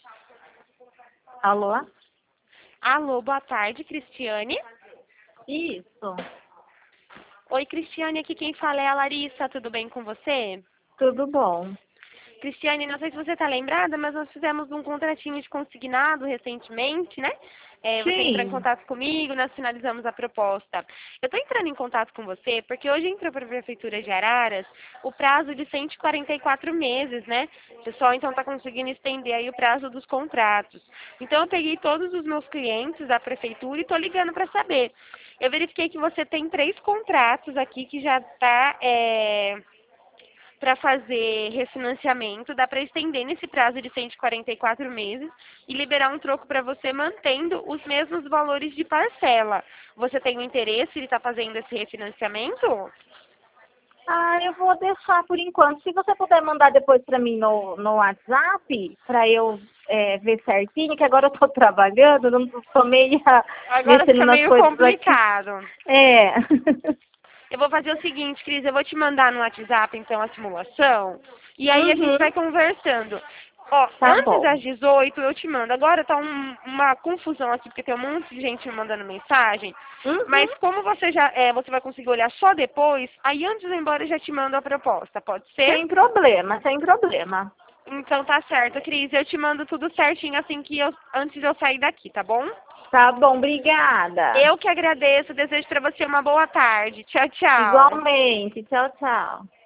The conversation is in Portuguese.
Alô? Alô, boa tarde, Cristiane. Isso. Oi, Cristiane, aqui quem fala é a Larissa, tudo bem com você? Tudo bom. Cristiane, não sei se você está lembrada, mas nós fizemos um contratinho de consignado recentemente, né? Você entrou em Sim. contato comigo, nós finalizamos a proposta. Eu estou entrando em contato com você porque hoje entrou para a Prefeitura de Araras o prazo de 144 meses, né? O pessoal então está conseguindo estender aí o prazo dos contratos. Então eu peguei todos os meus clientes da Prefeitura e estou ligando para saber. Eu verifiquei que você tem 3 contratos aqui que já está para fazer refinanciamento, dá para estender nesse prazo de 144 meses e liberar um troco para você mantendo os mesmos valores de parcela. Você tem o interesse de estar fazendo esse refinanciamento? Eu vou deixar por enquanto. Se você puder mandar depois para mim no WhatsApp, para eu ver certinho, que agora eu estou trabalhando, não estou meio Agora mexendo fica nas meio coisas aqui. complicado. É. Eu vou fazer o seguinte, Cris, eu vou te mandar no WhatsApp, então, a simulação, e aí a gente vai Uhum. conversando. Ó, Tá antes bom. das 18 eu te mando. Agora tá uma confusão aqui, porque tem um monte de gente me mandando mensagem, Uhum. mas como você já você vai conseguir olhar só depois, aí antes de ir embora eu já te mando a proposta, pode ser? Sem problema, sem problema. Então tá certo, Cris, eu te mando tudo certinho assim que antes de eu sair daqui, tá bom? Tá bom, obrigada. Eu que agradeço, desejo pra você uma boa tarde. Tchau, tchau. Igualmente. Tchau, tchau.